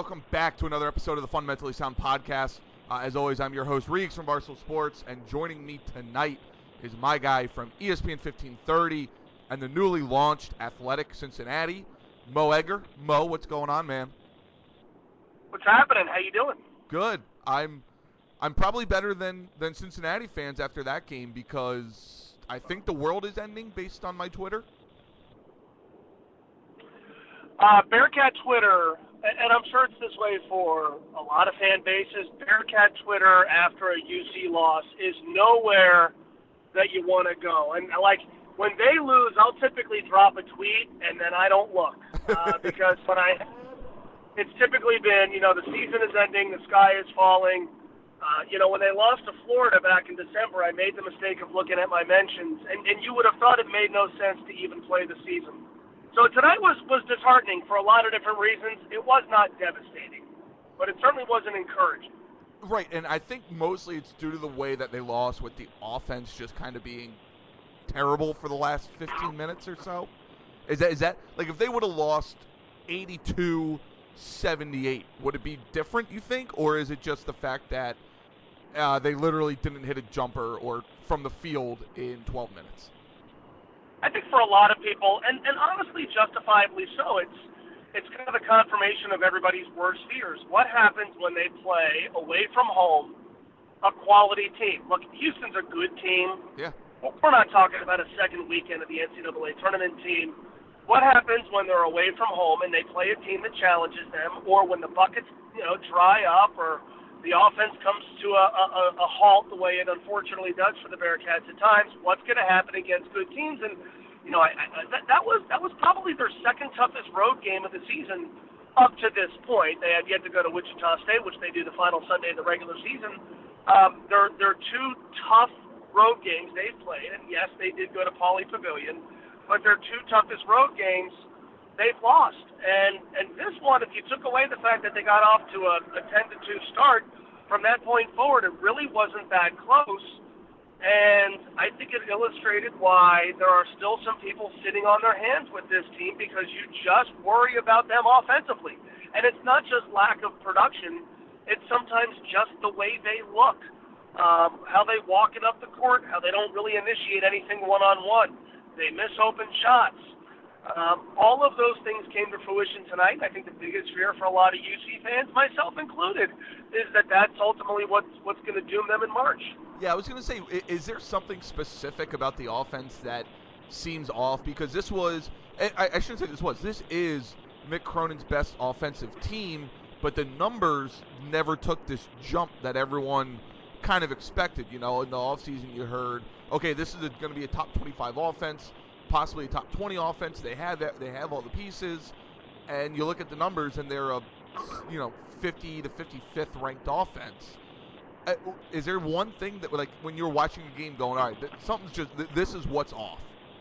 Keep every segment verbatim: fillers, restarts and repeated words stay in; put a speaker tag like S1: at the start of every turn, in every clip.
S1: welcome back to another episode of the Fundamentally Sound podcast. Uh, as always, I'm your host, Reeks from Barstool Sports, and joining me tonight is my guy from E S P N fifteen thirty and the newly launched Athletic Cincinnati, Mo Egger. Mo, what's going on, man?
S2: What's happening? How you doing?
S1: Good. I'm I'm probably better than, than Cincinnati fans after that game because I think the world is ending based on my Twitter.
S2: Uh, Bearcat Twitter, and I'm sure it's this way for a lot of fan bases, Bearcat Twitter after a U C loss is nowhere that you want to go. And, like, when they lose, I'll typically drop a tweet, and then I don't look. Uh, because when I, it's typically been, you know, the season is ending, the sky is falling. Uh, you know, when they lost to Florida back in December, I made the mistake of looking at my mentions, and, and you would have thought it made no sense to even play the season. So tonight was, was disheartening for a lot of different reasons. It was not devastating, but it certainly wasn't encouraging.
S1: Right, and I think mostly it's due to the way that they lost with the offense just kind of being terrible for the last fifteen minutes or so. Is that, is that like, if they would have lost eighty-two seventy-eight, would it be different, you think? Or is it just the fact that uh, they literally didn't hit a jumper or from the field in twelve minutes?
S2: I think for a lot of people, and, and honestly justifiably so, it's it's kind of a confirmation of everybody's worst fears. What happens when they play away from home a quality team? Look, Houston's a good team.
S1: Yeah.
S2: We're not talking about a second weekend of the N C double A tournament team. What happens when they're away from home and they play a team that challenges them, or when the buckets, you know, dry up, or the offense comes to a, a, a halt the way it unfortunately does for the Bearcats at times? What's going to happen against good teams? And you know, I, I, that, that was that was probably their second toughest road game of the season up to this point. They have yet to go to Wichita State, which they do the final Sunday of the regular season. Um, they're they're two tough road games they've played, and yes, they did go to Pauley Pavilion, but their two toughest road games they've lost. And and this one, if you took away the fact that they got off to a, a ten to two start, from that point forward, it really wasn't that close. And I think it illustrated why there are still some people sitting on their hands with this team, because you just worry about them offensively. And it's not just lack of production. It's sometimes just the way they look, um, how they walk it up the court, how they don't really initiate anything one-on-one. They miss open shots. Um, all of those things came to fruition tonight. I think the biggest fear for a lot of U C fans, myself included, is that that's ultimately what's, what's going to doom them in March.
S1: Yeah, I was going to say, is there something specific about the offense that seems off? Because this was, I, I shouldn't say this was, this is Mick Cronin's best offensive team, but the numbers never took this jump that everyone kind of expected. You know, in the offseason you heard, okay, this is going to be a top twenty-five offense, possibly a top twenty offense. They have that, they have all the pieces, and you look at the numbers and they're a, you know, fifty to fifty-fifth ranked offense. Uh, is there one thing that, like, when you're watching the game going, all right, th- something's just, th- this is what's off?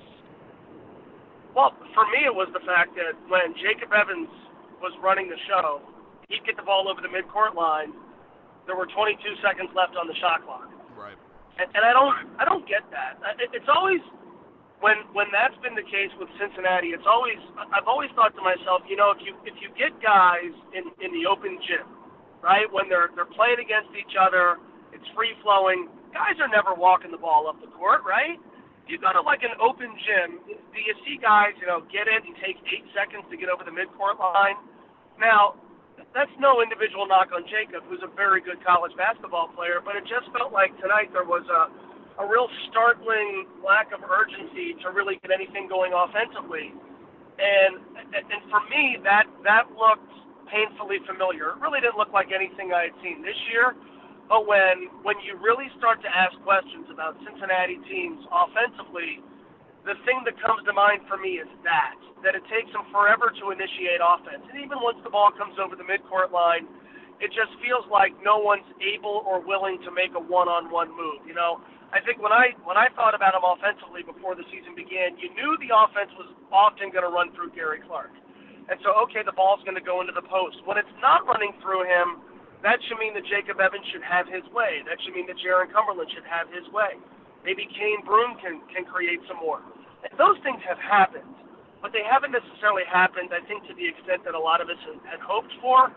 S2: Well, for me, it was the fact that when Jacob Evans was running the show, he'd get the ball over the midcourt line. There were twenty-two seconds left on the shot clock.
S1: Right.
S2: And, and I don't, I don't get that. It, it's always, when when that's been the case with Cincinnati, it's always, I've always thought to myself, you know, if you if you get guys in, in the open gym, right, when they're they're playing against each other, it's free flowing. Guys are never walking the ball up the court, right? You go to like an open gym, do you see guys, you know, get in and take eight seconds to get over the midcourt line? Now, that's no individual knock on Jacob, who's a very good college basketball player, but it just felt like tonight there was a a real startling lack of urgency to really get anything going offensively. And and for me, that that looked painfully familiar. It really didn't look like anything I had seen this year. But when when you really start to ask questions about Cincinnati teams offensively, the thing that comes to mind for me is that, that it takes them forever to initiate offense. And even once the ball comes over the midcourt line, it just feels like no one's able or willing to make a one-on-one move. You know, I think when I when I thought about them offensively before the season began, you knew the offense was often going to run through Gary Clark. And so, okay, the ball's going to go into the post. When it's not running through him, that should mean that Jacob Evans should have his way. That should mean that Jaron Cumberland should have his way. Maybe Kane Broome can, can create some more. And those things have happened, but they haven't necessarily happened, I think, to the extent that a lot of us had hoped for.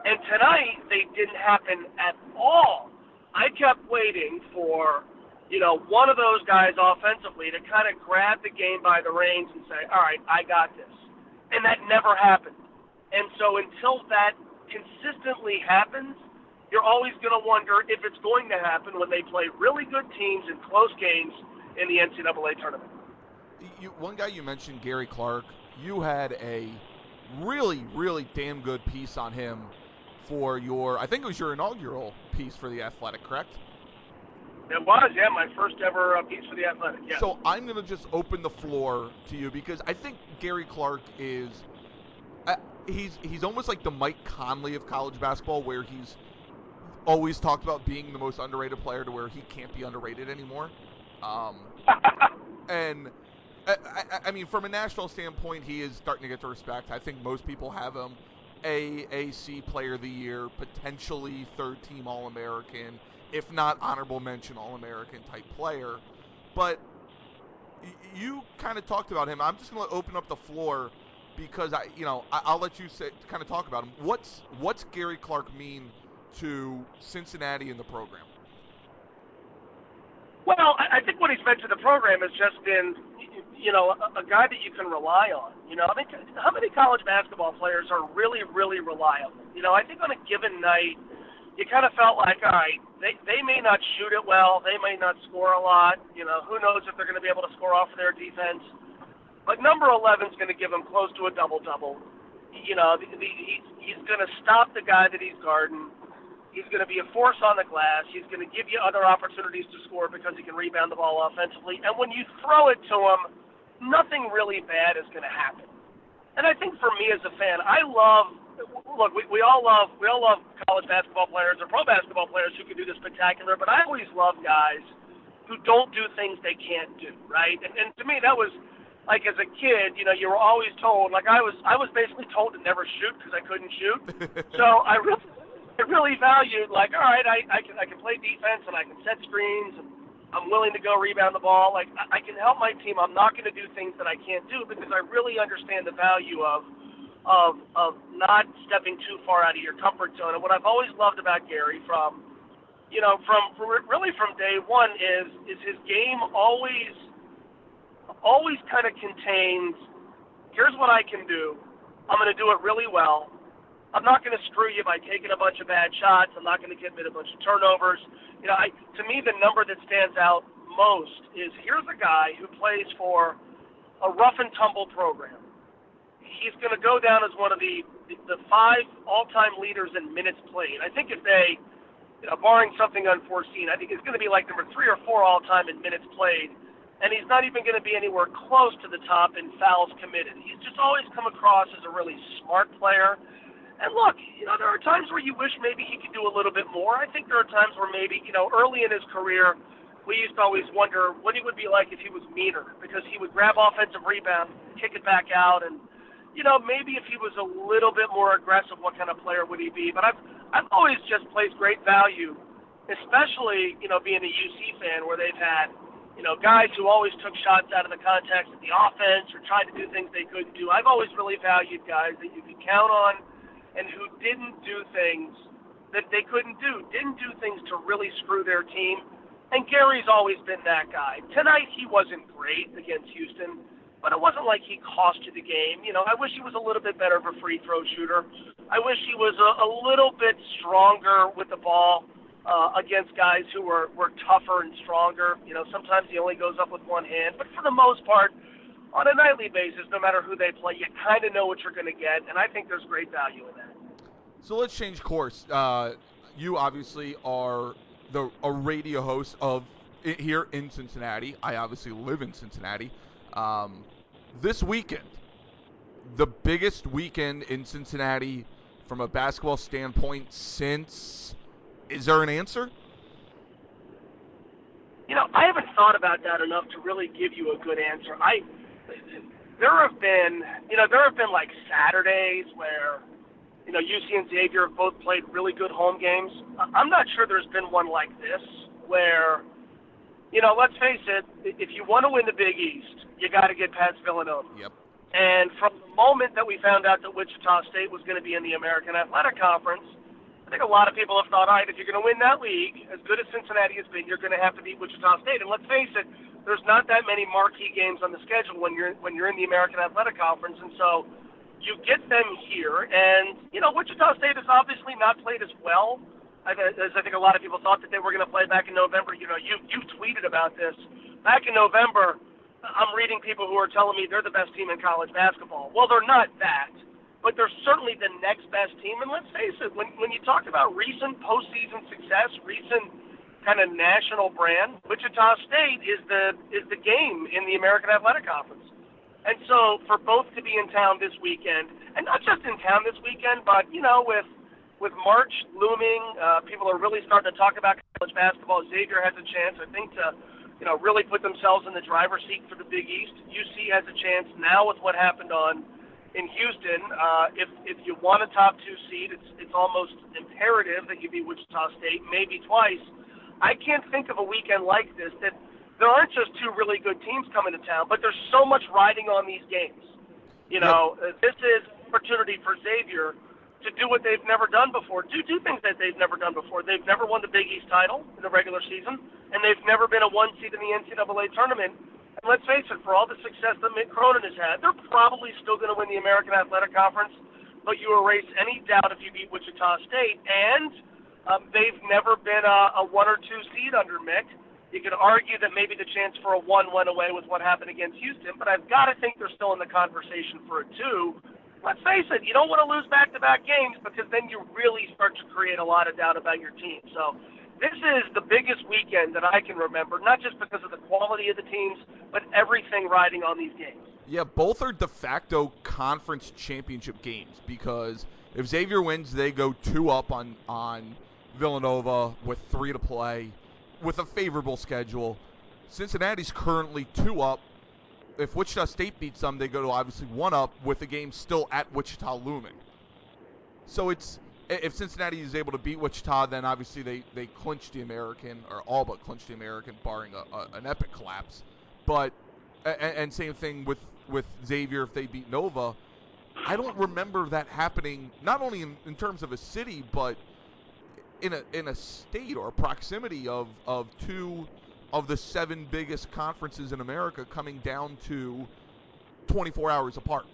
S2: And tonight, they didn't happen at all. I kept waiting for, you know, one of those guys offensively to kind of grab the game by the reins and say, all right, I got this. And that never happened. And so until that consistently happens, you're always going to wonder if it's going to happen when they play really good teams in close games in the N C double A tournament.
S1: You, one guy you mentioned, Gary Clark, you had a really, really damn good piece on him for your, I think it was your inaugural piece for The Athletic, correct?
S2: It was, yeah, my first ever uh, piece for The Athletic, yeah.
S1: So I'm going to just open the floor to you because I think Gary Clark is, uh, he's he's almost like the Mike Conley of college basketball, where he's always talked about being the most underrated player to where he can't be underrated anymore. Um, and, I, I, I mean, from a national standpoint, he is starting to get the respect. I think most people have him A A C Player of the Year, potentially third-team All-American, if not honorable mention All-American type player. But y- you kind of talked about him. I'm just going to open up the floor because I, you know, I, I'll let you say, kind of talk about him. What's what's Gary Clark mean to Cincinnati and the program?
S2: Well, I think what he's meant to the program has just been, you know, a, a guy that you can rely on. You know, I mean, how many college basketball players are really, really reliable? You know, I think on a given night, you kind of felt like, all right, they they may not shoot it well, they may not score a lot. You know, who knows if they're going to be able to score off of their defense? But number eleven is going to give him close to a double-double. You know, the, the, he's, he's going to stop the guy that he's guarding. He's going to be a force on the glass. He's going to give you other opportunities to score because he can rebound the ball offensively. And when you throw it to him, nothing really bad is going to happen. And I think for me as a fan, I love look. We, we all love we all love college basketball players or pro basketball players who can do the spectacular. But I always love guys who don't do things they can't do. Right? And, and to me, that was like as a kid. You know, you were always told. Like I was I was basically told to never shoot because I couldn't shoot. So I really. I really valued, like, all right, I, I can I can play defense and I can set screens and I'm willing to go rebound the ball. Like, I, I can help my team. I'm not going to do things that I can't do because I really understand the value of of of not stepping too far out of your comfort zone. And what I've always loved about Gary from, you know, from really from day one is is his game always always kind of contains, here's what I can do. I'm going to do it really well. I'm not going to screw you by taking a bunch of bad shots. I'm not going to commit a bunch of turnovers. You know, I, to me, the number that stands out most is here's a guy who plays for a rough and tumble program. He's going to go down as one of the the five all-time leaders in minutes played. I think if they, you know, barring something unforeseen, I think it's going to be like number three or four all-time in minutes played. And he's not even going to be anywhere close to the top in fouls committed. He's just always come across as a really smart player. And look, you know, there are times where you wish maybe he could do a little bit more. I think there are times where maybe, you know, early in his career, we used to always wonder what it would be like if he was meaner, because he would grab offensive rebound, kick it back out, and, you know, maybe if he was a little bit more aggressive, what kind of player would he be? But I've I've always just placed great value, especially, you know, being a U C fan where they've had, you know, guys who always took shots out of the context of the offense or tried to do things they couldn't do. I've always really valued guys that you could count on and who didn't do things that they couldn't do, didn't do things to really screw their team. And Gary's always been that guy. Tonight he wasn't great against Houston, but it wasn't like he cost you the game. You know, I wish he was a little bit better of a free throw shooter. I wish he was a, a little bit stronger with the ball uh, against guys who were, were tougher and stronger. You know, sometimes he only goes up with one hand. But for the most part, on a nightly basis, no matter who they play, you kind of know what you're going to get, and I think there's great value in that.
S1: So let's change course. Uh, you obviously are the a radio host of here in Cincinnati. I obviously live in Cincinnati. Um, this weekend, the biggest weekend in Cincinnati from a basketball standpoint since, is there an answer?
S2: You know, I haven't thought about that enough to really give you a good answer. I There have been, you know, there have been like Saturdays where, you know, U C and Xavier have both played really good home games. I'm not sure there's been one like this where, you know, let's face it, if you want to win the Big East, you got to get past Villanova.
S1: Yep.
S2: And from the moment that we found out that Wichita State was going to be in the American Athletic Conference, I think a lot of people have thought, all right, if you're going to win that league, as good as Cincinnati has been, you're going to have to beat Wichita State. And let's face it, there's not that many marquee games on the schedule when you're when you're in the American Athletic Conference, and so you get them here. And you know, Wichita State has obviously not played as well as I think a lot of people thought that they were going to play back in November. You know, you you've tweeted about this back in November. I'm reading people who are telling me they're the best team in college basketball. Well, they're not that, but they're certainly the next best team. And let's face it, when when you talk about recent postseason success, recent kind of national brand, Wichita State is the is the game in the American Athletic Conference. And so for both to be in town this weekend, and not just in town this weekend, but, you know, with with March looming, uh, people are really starting to talk about college basketball. Xavier has a chance, I think, to, you know, really put themselves in the driver's seat for the Big East. U C has a chance now with what happened on in Houston. Uh, if if you want a top two seed, it's it's almost imperative that you beat Wichita State, maybe twice. I can't think of a weekend like this that there aren't just two really good teams coming to town, but there's so much riding on these games. You know, yep. This is an opportunity for Xavier to do what they've never done before, do do things that they've never done before. They've never won the Big East title in the regular season, and they've never been a one seed in the N C double A tournament. And let's face it, for all the success that Mick Cronin has had, they're probably still going to win the American Athletic Conference, but you erase any doubt if you beat Wichita State, and Um, they've never been a, a one or two seed under Mick. You could argue that maybe the chance for a one went away with what happened against Houston, but I've got to think they're still in the conversation for a two. Let's face it, you don't want to lose back-to-back games because then you really start to create a lot of doubt about your team. So this is the biggest weekend that I can remember, not just because of the quality of the teams, but everything riding on these games.
S1: Yeah, both are de facto conference championship games because if Xavier wins, they go two up on on Villanova with three to play, with a favorable schedule. Cincinnati's currently two up. If Wichita State beats them, they go to obviously one up with the game still at Wichita looming. So it's if Cincinnati is able to beat Wichita, then obviously they, they clinch the American, or all but clinch the American, barring a, a, an epic collapse. But and, and same thing with, with Xavier if they beat Nova. I don't remember that happening, not only in, in terms of a city, but in a in a state or a proximity of, of two of the seven biggest conferences in America coming down to twenty-four hours apart.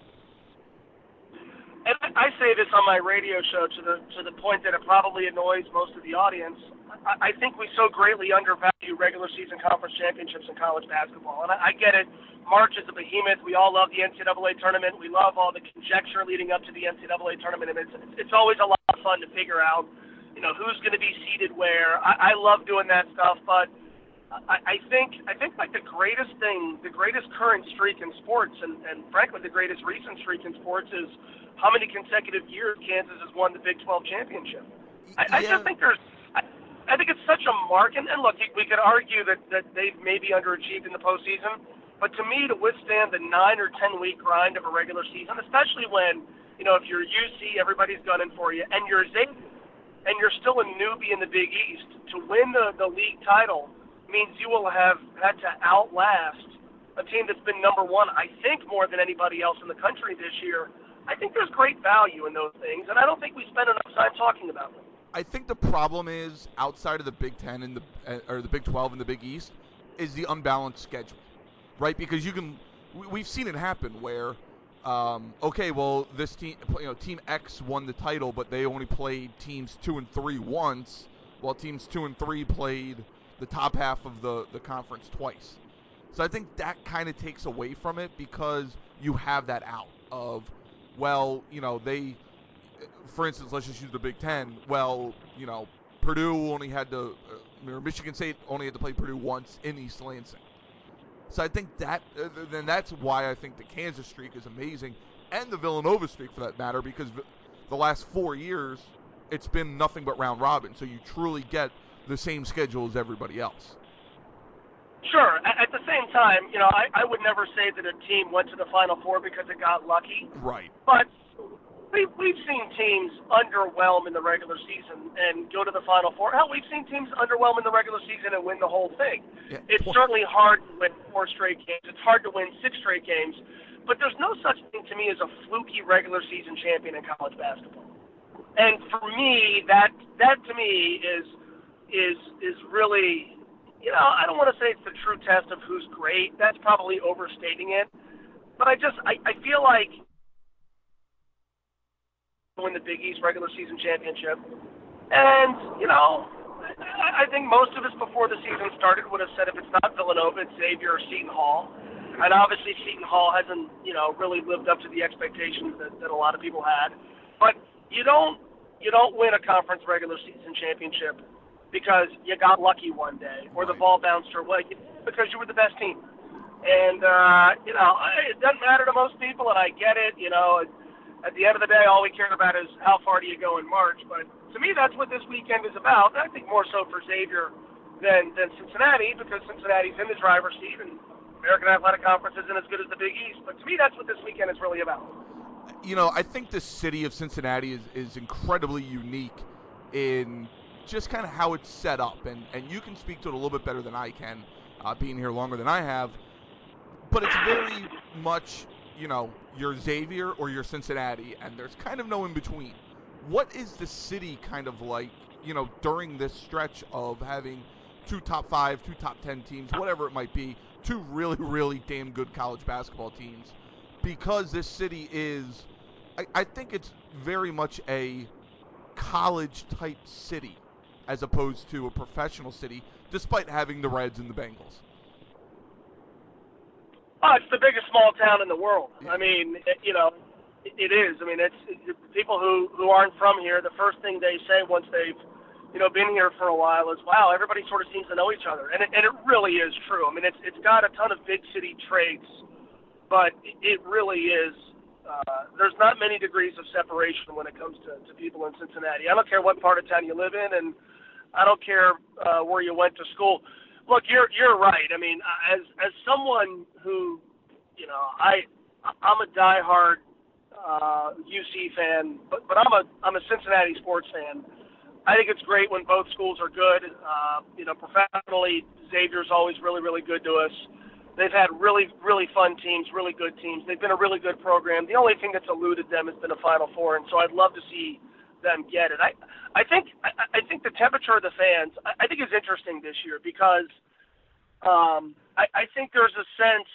S2: And I say this on my radio show to the to the point that it probably annoys most of the audience. I, I think we so greatly undervalue regular season conference championships in college basketball. And I, I get it. March is a behemoth. We all love the N C double A tournament. We love all the conjecture leading up to the N C double A tournament. And it's, it's always a lot of fun to figure out, you know, who's going to be seated where. I, I love doing that stuff, but I, I think I think like the greatest thing, the greatest current streak in sports, and, and frankly the greatest recent streak in sports is how many consecutive years Kansas has won the Big twelve championship. I, yeah. I just think there's, I, I think it's such a mark, and, and look, we could argue that, that they've maybe underachieved in the postseason, but to me, to withstand the nine or ten week grind of a regular season, especially when, you know, if you're U C, everybody's gunning for you, and you're Xavier, and you're still a newbie in the Big East, to win the, the league title means you will have had to outlast a team that's been number one, I think, more than anybody else in the country this year. I think there's great value in those things, and I don't think we spend enough time talking about them.
S1: I think the problem is, outside of the Big Ten and the or the Big twelve and the Big East, is the unbalanced schedule, right? Because you can, we've seen it happen where, um, okay, well, this team, you know, Team X won the title, but they only played teams two and three once, while teams two and three played the top half of the, the conference twice. So I think that kind of takes away from it because you have that out of, well, you know, they, for instance, let's just use the Big Ten. Well, you know, Purdue only had to, uh, or Michigan State only had to play Purdue once in East Lansing. So I think that, uh, then that's why I think the Kansas streak is amazing, and the Villanova streak for that matter, because the last four years, it's been nothing but round robin. So you truly get the same schedule as everybody else.
S2: Sure. At the same time, you know, I, I would never say that a team went to the Final Four because it got lucky.
S1: Right.
S2: But we've, we've seen teams underwhelm in the regular season and go to the Final Four. Hell, we've seen teams underwhelm in the regular season and win the whole thing. Yeah. It's certainly hard to win four straight games. It's hard to win six straight games. but there's no such thing to me as a fluky regular season champion in college basketball. And for me, that that to me is is is really, you know, I don't want to say it's the true test of who's great. That's probably overstating it. But I just I, I feel like win the Big East regular season championship. And, you know, I, I think most of us before the season started would have said if it's not Villanova, it's Xavier or Seton Hall. And obviously Seton Hall hasn't, you know, really lived up to the expectations that, that a lot of people had. But you don't you don't win a conference regular season championship because you got lucky one day or the ball bounced your way, because you were the best team. And, uh, you know, it doesn't matter to most people, and I get it, you know. At the end of the day, all we care about is how far do you go in March. But to me, that's what this weekend is about. And I think more so for Xavier than, than Cincinnati, because Cincinnati's in the driver's seat and American Athletic Conference isn't as good as the Big East. But to me, that's what this weekend is really about.
S1: You know, I think the city of Cincinnati is, is incredibly unique in just kind of how it's set up. And, and you can speak to it a little bit better than I can, uh, being here longer than I have. But it's very much, you know, you're Xavier or you're Cincinnati, and there's kind of no in between. What is the city kind of like, you know, during this stretch of having two top five, two top ten teams, whatever it might be, two really, really damn good college basketball teams? Because this city is, I, I think it's very much a college-type city as opposed to a professional city, despite having the Reds and the Bengals.
S2: Oh, it's the biggest small town in the world. I mean, it, you know, it, it is. I mean, it's it, people who, who aren't from here, the first thing they say once they've, you know, been here for a while is, wow, everybody sort of seems to know each other. And it, and it really is true. I mean, it's it's got a ton of big city traits, but it really is, uh, there's not many degrees of separation when it comes to, to people in Cincinnati. I don't care what part of town you live in, and I don't care uh, where you went to school. Look, you're you're right. I mean, as as someone who, you know, I I'm a diehard uh, U C fan, but but I'm a I'm a Cincinnati sports fan. I think it's great when both schools are good. Uh, you know, professionally, Xavier's always really really good to us. They've had really really fun teams, really good teams. They've been a really good program. The only thing that's eluded them has been a Final Four, and so I'd love to see them get it. I I think I, I think the temperature of the fans I, I think is interesting this year because um, I, I think there's a sense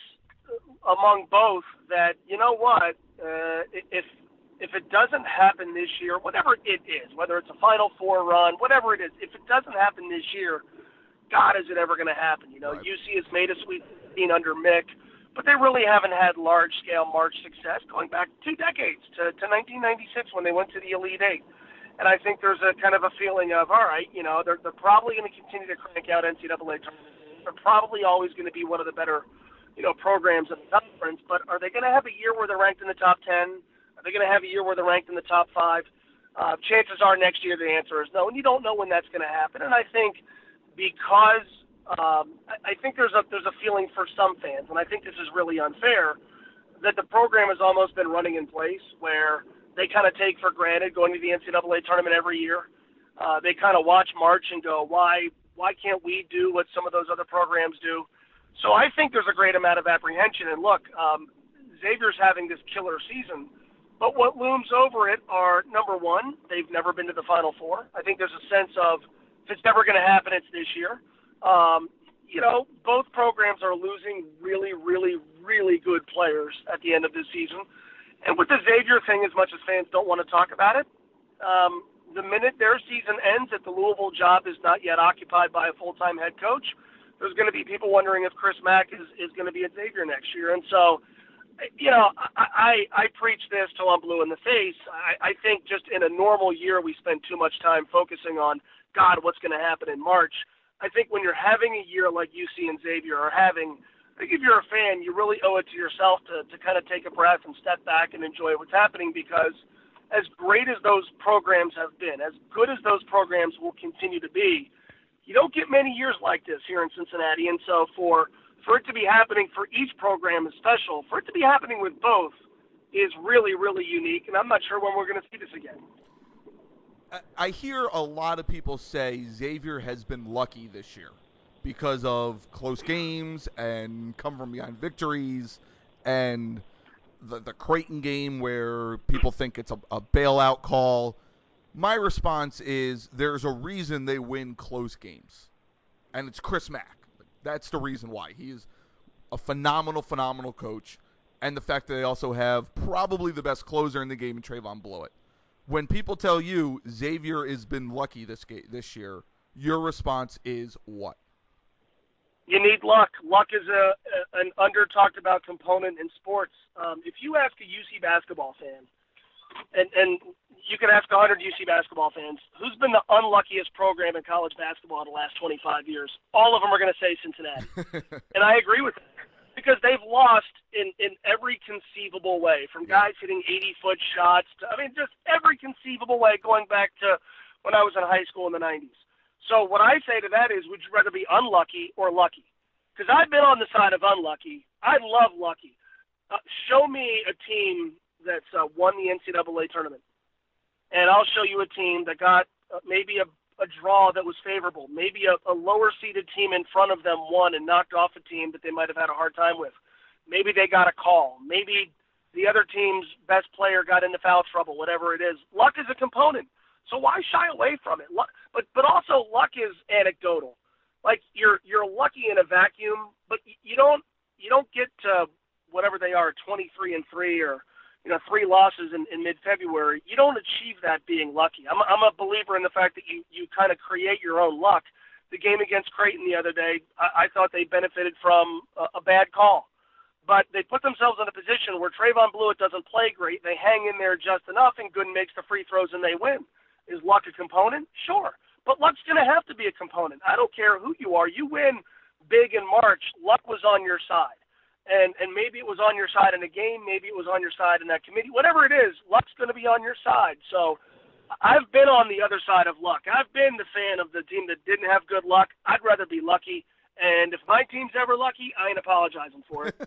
S2: among both that, you know what, uh, if if it doesn't happen this year, whatever it is, whether it's a Final Four run, whatever it is, if it doesn't happen this year, God, is it ever going to happen? You know, right. U C has made a Sweet sixteen under Mick, but they really haven't had large-scale March success going back two decades to, to nineteen ninety-six when they went to the Elite Eight. And I think there's a kind of a feeling of, all right, you know, they're, they're probably going to continue to crank out N C double A tournaments. They're probably always going to be one of the better, you know, programs in the conference. But are they going to have a year where they're ranked in the top ten? Are they going to have a year where they're ranked in the top five? Uh, chances are next year the answer is no, and you don't know when that's going to happen. And I think because um, I, I think there's a there's a feeling for some fans, and I think this is really unfair, that the program has almost been running in place where they kind of take for granted going to the N C double A tournament every year. Uh, they kind of watch March and go, why why can't we do what some of those other programs do? So I think there's a great amount of apprehension. And look, um, Xavier's having this killer season, but what looms over it are, number one, they've never been to the Final Four. I think there's a sense of if it's never going to happen, it's this year. Um, you know, both programs are losing really, really, really good players at the end of this season. And with the Xavier thing, as much as fans don't want to talk about it, um, the minute their season ends, if the Louisville job is not yet occupied by a full-time head coach, there's going to be people wondering if Chris Mack is, is going to be at Xavier next year. And so, you know, I, I, I preach this till I'm blue in the face. I, I think just in a normal year, we spend too much time focusing on, God, what's going to happen in March. I think when you're having a year like U C and Xavier are having, I think if you're a fan, you really owe it to yourself to, to kind of take a breath and step back and enjoy what's happening, because as great as those programs have been, as good as those programs will continue to be, you don't get many years like this here in Cincinnati. And so for, for it to be happening for each program is special. For it to be happening with both is really, really unique, and I'm not sure when we're going to see this again.
S1: I hear a lot of people say Xavier has been lucky this year because of close games and come from behind victories. And the, the Creighton game where people think it's a, a bailout call. My response is there's a reason they win close games, and it's Chris Mack. That's the reason why. He is a phenomenal, phenomenal coach, and the fact that they also have probably the best closer in the game in Trayvon Blewett. When people tell you Xavier has been lucky this game, this year, your response is what?
S2: You need luck. Luck is a, a an under-talked-about component in sports. Um, if you ask a U C basketball fan, and, and you can ask one hundred U C basketball fans, who's been the unluckiest program in college basketball in the last twenty-five years? All of them are going to say Cincinnati. And I agree with that. Because they've lost in, in every conceivable way, from guys hitting eighty-foot shots to, I mean, just every conceivable way going back to when I was in high school in the nineties. So what I say to that is, would you rather be unlucky or lucky? Because I've been on the side of unlucky. I love lucky. Uh, show me a team that's uh, won the N C double A tournament, and I'll show you a team that got uh, maybe a a draw that was favorable. Maybe a, a lower-seeded team in front of them won and knocked off a team that they might have had a hard time with. Maybe they got a call. Maybe the other team's best player got into foul trouble, whatever it is. Luck is a component, so why shy away from it? Luck, but but also luck is anecdotal. Like you're you're lucky in a vacuum, but you don't you don't get to whatever they are, twenty-three and three or you know, three losses in, in mid-February. You don't achieve that being lucky. I'm, I'm a believer in the fact that you, you kind of create your own luck. The game against Creighton the other day, I, I thought they benefited from a, a bad call. But they put themselves in a position where Trayvon Blewett doesn't play great. They hang in there just enough, and Gooden makes the free throws, and they win. Is luck a component? Sure. But luck's going to have to be a component. I don't care who you are. You win big in March. Luck was on your side. And and maybe it was on your side in a game, maybe it was on your side in that committee. Whatever it is, luck's going to be on your side. So I've been on the other side of luck. I've been the fan of the team that didn't have good luck. I'd rather be lucky. And if my team's ever lucky, I ain't apologizing for it.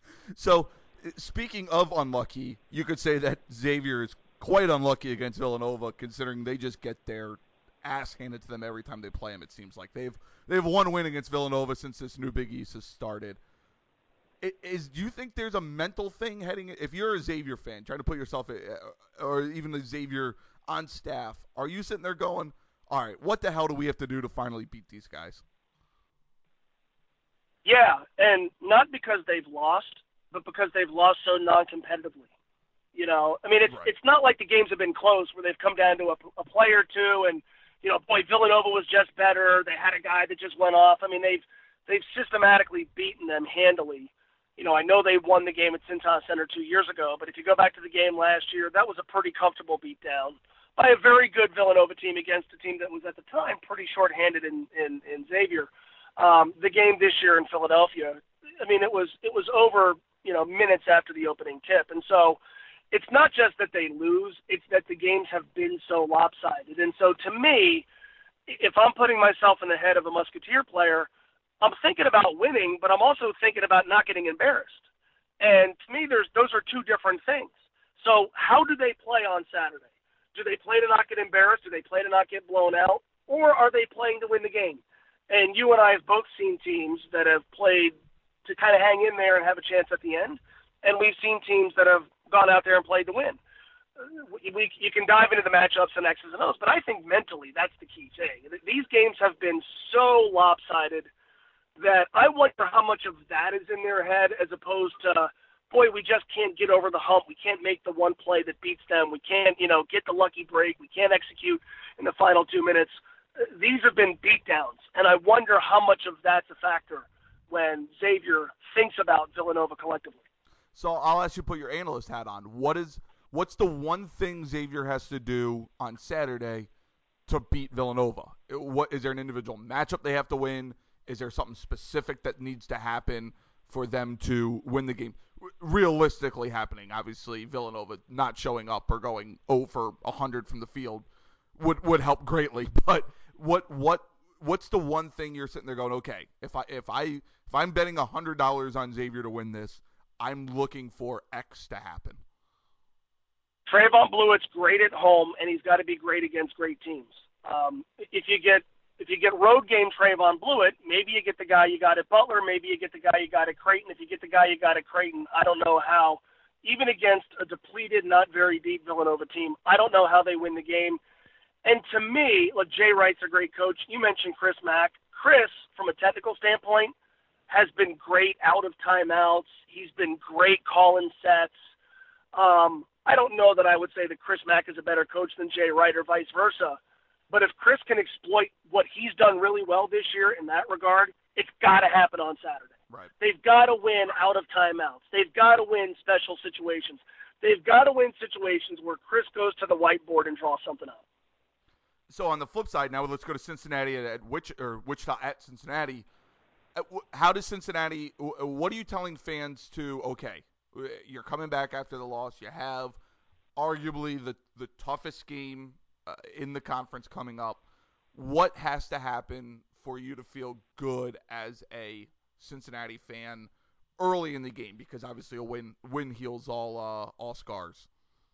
S1: So speaking of unlucky, you could say that Xavier is quite unlucky against Villanova, considering they just get their ass handed to them every time they play them. It seems like they've they've one win against Villanova since this new Big East has started. Is do you think there's a mental thing heading? If you're a Xavier fan, trying to put yourself, or even a Xavier on staff, are you sitting there going, "All right, what the hell do we have to do to finally beat these guys?"
S2: Yeah, and not because they've lost, but because they've lost so non-competitively. You know, I mean, it's right. It's not like the games have been close where they've come down to a, a play or two, and you know, boy, Villanova was just better. They had a guy that just went off. I mean, they've they've systematically beaten them handily. You know, I know they won the game at Cintas Center two years ago, but if you go back to the game last year, that was a pretty comfortable beatdown by a very good Villanova team against a team that was at the time pretty shorthanded in, in, in Xavier. Um, the game this year in Philadelphia, I mean, it was it was over, you know, minutes after the opening tip. And so it's not just that they lose, it's that the games have been so lopsided. And so to me, if I'm putting myself in the head of a Musketeer player, I'm thinking about winning, but I'm also thinking about not getting embarrassed. And to me, there's those are two different things. So how do they play on Saturday? Do they play to not get embarrassed? Do they play to not get blown out? Or are they playing to win the game? And you and I have both seen teams that have played to kind of hang in there and have a chance at the end. And we've seen teams that have gone out there and played to win. We, we, you can dive into the matchups and X's and O's, but I think mentally that's the key thing. These games have been so lopsided that I wonder how much of that is in their head as opposed to, boy, we just can't get over the hump. We can't make the one play that beats them. We can't, you know, get the lucky break. We can't execute in the final two minutes. These have been beatdowns, and I wonder how much of that's a factor when Xavier thinks about Villanova collectively.
S1: So I'll ask you to put your analyst hat on. What is what's the one thing Xavier has to do on Saturday to beat Villanova? What is there an individual matchup they have to win? Is there something specific that needs to happen for them to win the game? Realistically happening, obviously, Villanova not showing up or going zero for one hundred from the field would, would help greatly. But what what what's the one thing you're sitting there going, okay, if I if I if I'm betting one hundred dollars on Xavier to win this, I'm looking for X to happen?
S2: Trayvon Blewett's great at home, and he's got to be great against great teams. Um, if you get If you get road game Trayvon Blewett, maybe you get the guy you got at Butler, maybe you get the guy you got at Creighton. If you get the guy you got at Creighton, I don't know how even against a depleted, not very deep Villanova team. I don't know how they win the game. And to me, look, Jay Wright's a great coach. You mentioned Chris Mack. Chris, from a technical standpoint, has been great out of timeouts. He's been great calling sets. Um, I don't know that I would say that Chris Mack is a better coach than Jay Wright or vice versa. But if Chris can exploit what he's done really well this year in that regard, it's got to happen on Saturday.
S1: Right.
S2: They've got to win out of timeouts. They've got to win special situations. They've got to win situations where Chris goes to the whiteboard and draws something up.
S1: So on the flip side, now let's go to Cincinnati at, at Wich, or Wichita at Cincinnati. How does Cincinnati? What are you telling fans to? Okay, you're coming back after the loss. You have arguably the the toughest game uh, in the conference coming up. What has to happen for you to feel good as a Cincinnati fan early in the game? Because obviously a win win heals all uh, all scars.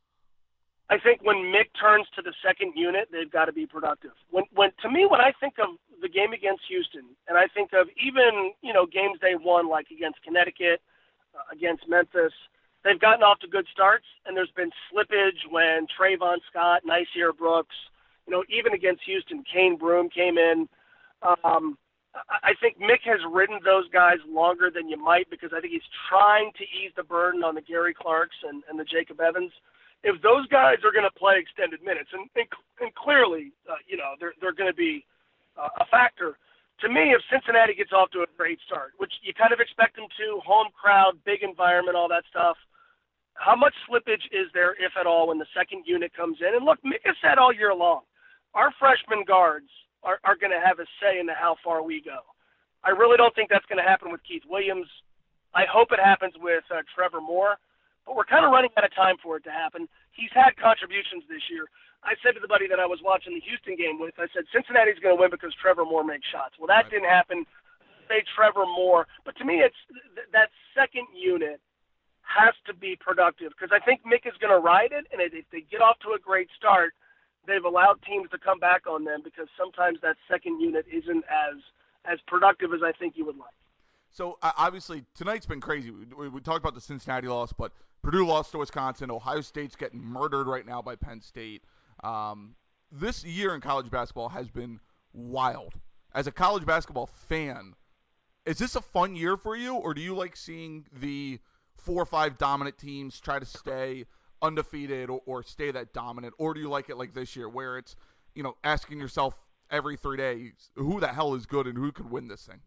S2: I think when Mick turns to the second unit, they've got to be productive. When, when to me, when I think of the game against Houston, and I think of even you know games they won like against Connecticut, uh, against Memphis, they've gotten off to good starts, and there's been slippage when Trayvon Scott, Nysier Brooks, you know, even against Houston, Kane Broome came in. Um, I think Mick has ridden those guys longer than you might because I think he's trying to ease the burden on the Gary Clarks and, and the Jacob Evans. If those guys are going to play extended minutes, and, and, and clearly, uh, you know, they're, they're going to be uh, a factor. To me, if Cincinnati gets off to a great start, which you kind of expect them to, home crowd, big environment, all that stuff, how much slippage is there, if at all, when the second unit comes in? And look, Mick has said all year long, our freshman guards are, are going to have a say in how far we go. I really don't think that's going to happen with Keith Williams. I hope it happens with uh, Trevor Moore. But we're kind of running out of time for it to happen. He's had contributions this year. I said to the buddy that I was watching the Houston game with, I said, Cincinnati's going to win because Trevor Moore makes shots. Well, that right. didn't happen. Say Trevor Moore. But to me, it's th- that second unit has to be productive because I think Mick is going to ride it, and if they get off to a great start, they've allowed teams to come back on them because sometimes that second unit isn't as as productive as I think you would like.
S1: So, uh, obviously, tonight's been crazy. We, we talked about the Cincinnati loss, but Purdue lost to Wisconsin. Ohio State's getting murdered right now by Penn State. Um, this year in college basketball has been wild. As a college basketball fan, is this a fun year for you, or do you like seeing the four or five dominant teams try to stay undefeated or, or stay that dominant, or do you like it like this year where it's, you know, asking yourself every three days, who the hell is good and who could win this thing?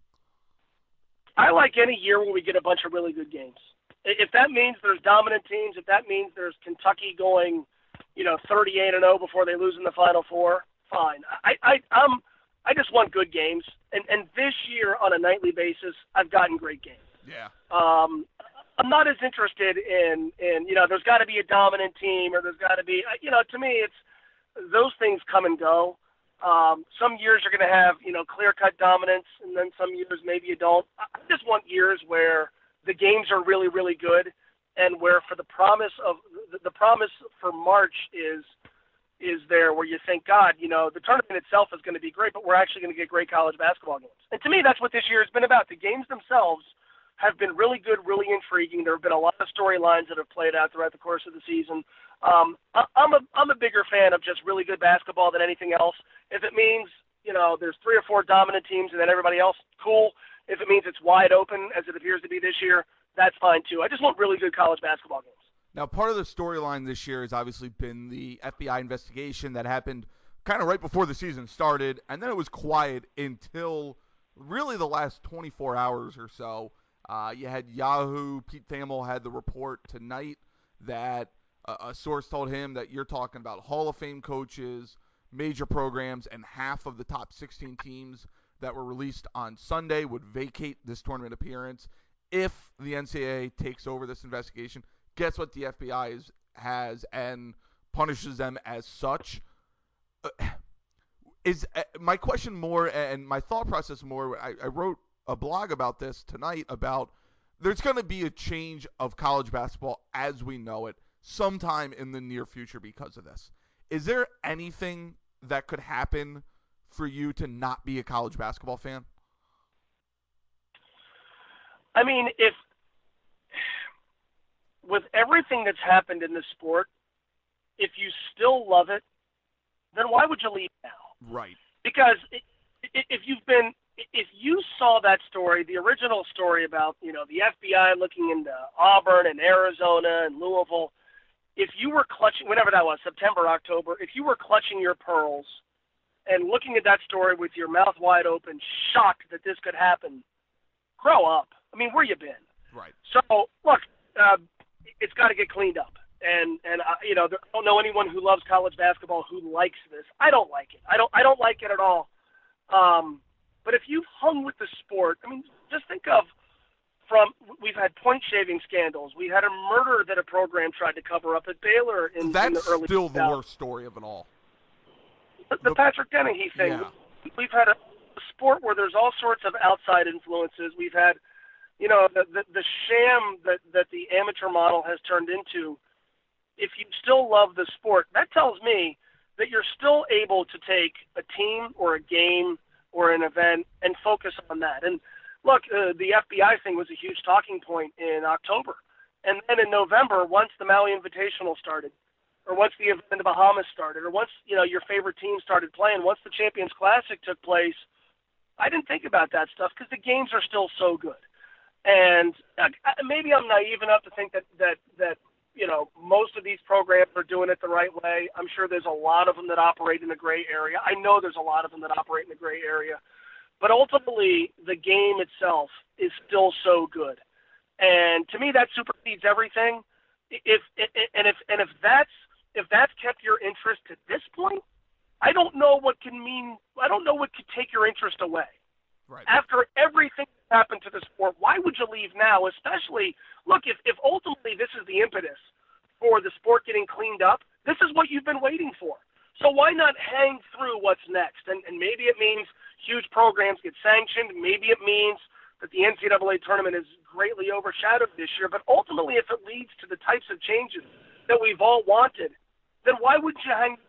S2: I like any year where we get a bunch of really good games. If that means there's dominant teams, if that means there's Kentucky going, you know, thirty-eight and oh before they lose in the Final Four, fine. I I I'm I just want good games, and and this year on a nightly basis, I've gotten great games.
S1: Yeah.
S2: Um, I'm not as interested in in you know, there's got to be a dominant team or there's got to be, you know, to me it's those things come and go. Um, some years you're going to have, you know, clear-cut dominance, and then some years maybe you don't. I just want years where the games are really, really good, and where for the promise of the, the promise for March is is there, where you think, God, you know, the tournament itself is going to be great, but we're actually going to get great college basketball games. And to me, that's what this year has been about. The games themselves have been really good, really intriguing. There have been a lot of storylines that have played out throughout the course of the season. Um, I, I'm a I'm a bigger fan of just really good basketball than anything else. If it means, you know, there's three or four dominant teams and then everybody else, cool. If it means it's wide open, as it appears to be this year, that's fine too. I just want really good college basketball games.
S1: Now, part of the storyline this year has obviously been the F B I investigation that happened kind of right before the season started, and then it was quiet until really the last twenty-four hours or so. Uh, you had Yahoo, Pete Thamel had the report tonight that uh, a source told him that you're talking about Hall of Fame coaches, major programs, and half of the top sixteen teams that were released on Sunday would vacate this tournament appearance if the N C double A takes over this investigation. Guess what the F B I is, has and punishes them as such. Uh, is uh, my question more, and my thought process more, I, I wrote a blog about this tonight about there's going to be a change of college basketball as we know it sometime in the near future because of this. Is there anything that could happen for you to not be a college basketball fan?
S2: I mean, if with everything that's happened in this sport, if you still love it, then why would you leave now?
S1: Right.
S2: Because if you've been, if you saw that story, the original story about, you know, the F B I looking into Auburn and Arizona and Louisville, if you were clutching, whenever that was, September, October, if you were clutching your pearls and looking at that story with your mouth wide open, shocked that this could happen, grow up. I mean, where you been?
S1: Right.
S2: So, look, uh, it's got to get cleaned up. And, and uh, you know, I don't know anyone who loves college basketball who likes this. I don't like it. I don't I don't like it at all. Um, but if you've hung with the sport, I mean, just think of from we've had point shaving scandals. We had a murder that a program tried to cover up at Baylor in,
S1: That's
S2: in the early
S1: still
S2: two thousands.
S1: the worst story of it all.
S2: The, the, the Patrick Dennehy thing.
S1: Yeah.
S2: We've had a, a sport where there's all sorts of outside influences. We've had, you know, the, the, the sham that, that the amateur model has turned into. If you still love the sport, that tells me that you're still able to take a team or a game or an event and focus on that. And look, uh, the F B I thing was a huge talking point in October. And then in November, once the Maui Invitational started, or once the event in the Bahamas started, or once, you know, your favorite team started playing, once the Champions Classic took place, I didn't think about that stuff because the games are still so good. And uh, maybe I'm naive enough to think that, that, that, you know, most of these programs are doing it the right way. I'm sure there's a lot of them that operate in the gray area. I know there's a lot of them that operate in the gray area. But ultimately, the game itself is still so good. And to me, that supersedes everything. If and if and if that's if that's kept your interest to this point, I don't know what can mean. I don't know what could take your interest away.
S1: Right.
S2: After everything that happened to the sport, why would you leave now? Especially, look, if, if ultimately this is the impetus for the sport getting cleaned up, this is what you've been waiting for. So why not hang through what's next? And, and maybe it means huge programs get sanctioned. Maybe it means that the N C double A tournament is greatly overshadowed this year. But ultimately, if it leads to the types of changes that we've all wanted, then why wouldn't you hang?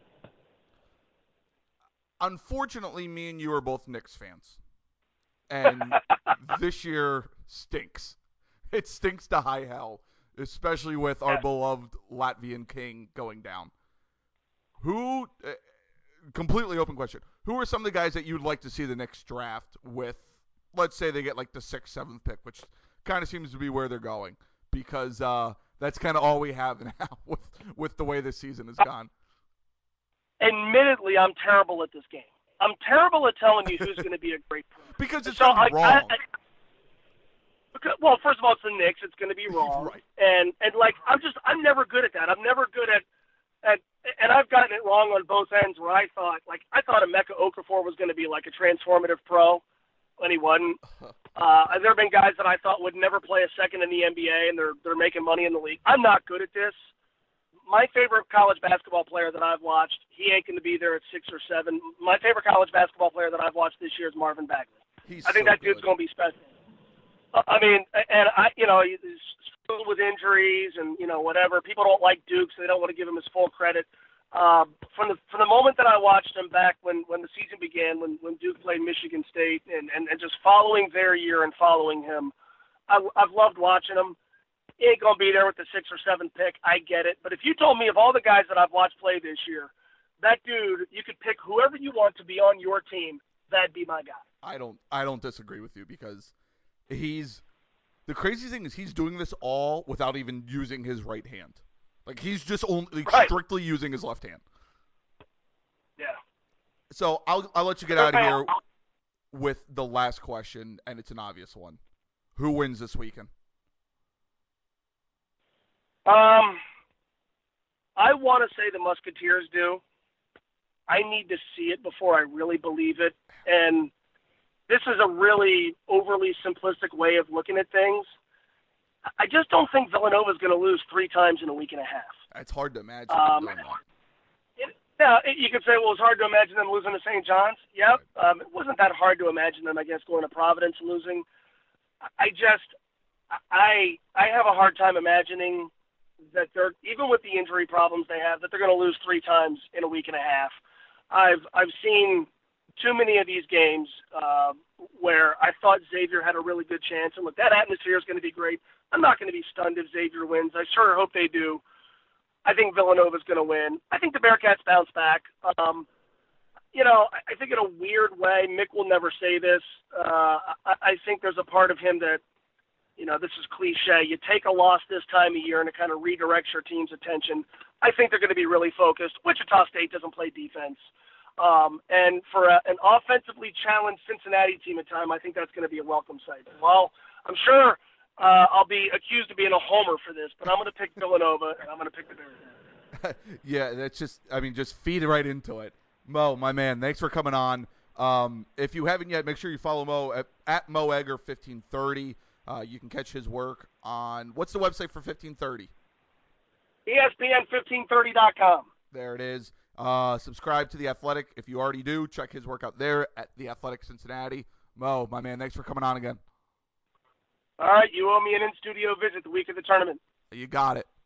S1: Unfortunately, me and you are both Knicks fans. And this year stinks. It stinks to high hell, especially with our
S2: Yeah.
S1: beloved Latvian king going down. Who, uh, completely open question, who are some of the guys that you'd like to see the Knicks draft with, let's say they get like the sixth, seventh pick, which kind of seems to be where they're going, because uh, that's kind of all we have now with, with the way this season has gone.
S2: Admittedly, I'm terrible at this game. I'm terrible at telling you who's going to be a great pro.
S1: Because it's
S2: so
S1: going to be
S2: I,
S1: wrong.
S2: I, I, because, well, first of all, it's the Knicks. It's going to be wrong.
S1: Right.
S2: And and like I'm just I'm never good at that. I'm never good at at and I've gotten it wrong on both ends. Where I thought like I thought Emeka Okafor was going to be like a transformative pro, and he wasn't. Uh, there have been guys that I thought would never play a second in the N B A, and they're they're making money in the league. I'm not good at this. My favorite college basketball player that I've watched, he ain't going to be there at six or seven. My favorite college basketball player that I've watched this year is Marvin Bagley.
S1: He's
S2: I think
S1: so
S2: that dude's
S1: good.
S2: going to be special. I mean, and I, you know, he's filled with injuries and you know whatever. People don't like Duke, so they don't want to give him his full credit. Um, from the from the moment that I watched him back when, when the season began, when, when Duke played Michigan State, and, and, and just following their year and following him, I, I've loved watching him. He ain't gonna be there with the six or seven pick. I get it, but if you told me of all the guys that I've watched play this year, that dude, you could pick whoever you want to be on your team. That'd be my guy.
S1: I don't I don't disagree with you because he's the crazy thing is he's doing this all without even using his right hand. Like he's just only
S2: Right.
S1: strictly using his left hand.
S2: Yeah.
S1: So I'll I'll let you get out of here with the last question, and it's an obvious one. Who wins this weekend?
S2: Um, I want to say the Musketeers do. I need to see it before I really believe it. And this is a really overly simplistic way of looking at things. I just don't think Villanova is going to lose three times in a week and a half.
S1: It's hard to imagine
S2: Um,
S1: them doing that.
S2: It, now, it, you could say, well, it's hard to imagine them losing to Saint John's. Yep. Um, it wasn't that hard to imagine them, I guess, going to Providence and losing. I just, I, I have a hard time imagining that they're, even with the injury problems they have, that they're going to lose three times in a week and a half. I've, I've seen too many of these games uh, where I thought Xavier had a really good chance. And look, that atmosphere is going to be great. I'm not going to be stunned if Xavier wins. I sure hope they do. I think Villanova's going to win. I think the Bearcats bounce back. Um, you know, I, I think in a weird way, Mick will never say this. Uh, I, I think there's a part of him that, you know, this is cliche. You take a loss this time of year and it kind of redirects your team's attention. I think they're going to be really focused. Wichita State doesn't play defense. Um, and for a, an offensively challenged Cincinnati team at time, I think that's going to be a welcome sight. Well, I'm sure uh, I'll be accused of being a homer for this, but I'm going to pick Villanova, and I'm going to pick the Bears.
S1: Yeah, that's just, I mean, just feed right into it. Mo, my man, thanks for coming on. Um, if you haven't yet, make sure you follow Mo at, at Mo Egger fifteen thirty. Uh, you can catch his work on, what's the website for fifteen thirty?
S2: E S P N fifteen thirty dot com.
S1: There it is. Uh, subscribe to The Athletic. If you already do, check his work out there at The Athletic Cincinnati. Mo, my man, thanks for coming on again.
S2: All right, you owe me an in-studio visit the week of the tournament.
S1: You got it.